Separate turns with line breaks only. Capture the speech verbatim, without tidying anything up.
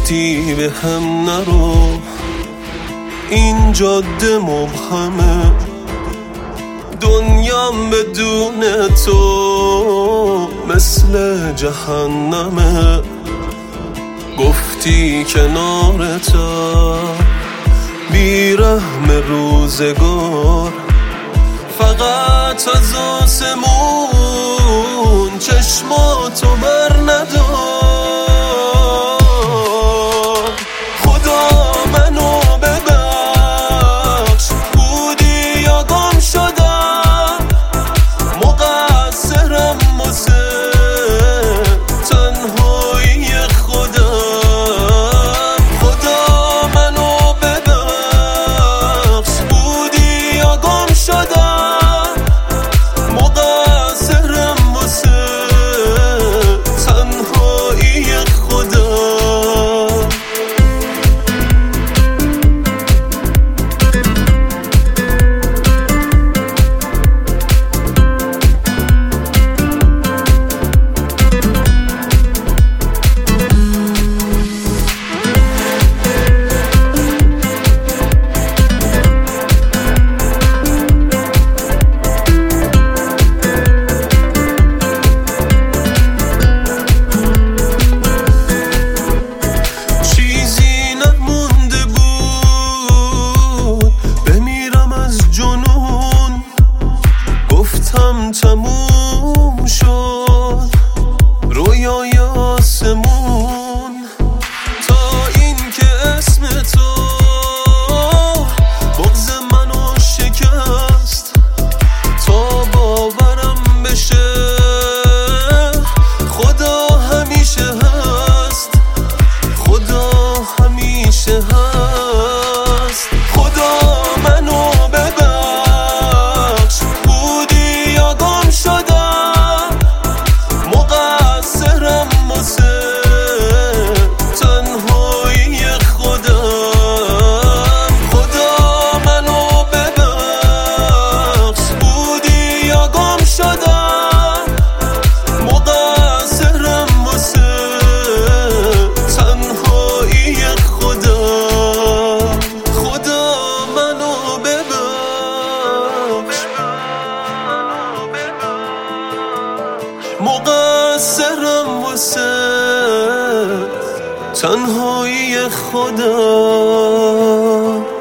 گفتی به هم نرو، این جاده مبهمه، دنیام بدون تو مثل جهنمه. گفتی کنارتم بیرحم روزگار، فقط از آسمون چشماتو بر ندار. خدا منو ببخش، بودی یا گم شدم، مقصرم واسه تنهایی خودم. خدا منو ببخش، بودی یا گم شدم، مقصرم واسه تنهایی خودم. تموم شد رویای آسمون، تا این که اسم تو بغض منو شکست. تا باورم بشه خدا همیشه هست، خدا همیشه هست. خدا منو ببخش، بودی یا گم شدم، مقصرم واسه تنهایی خودم. خدا منو ببخش، بودی یا گم شدم، مقصرم واسه تنهایی خودم. خدا منو ببخش، مقصرم واسه تنهایی خودم.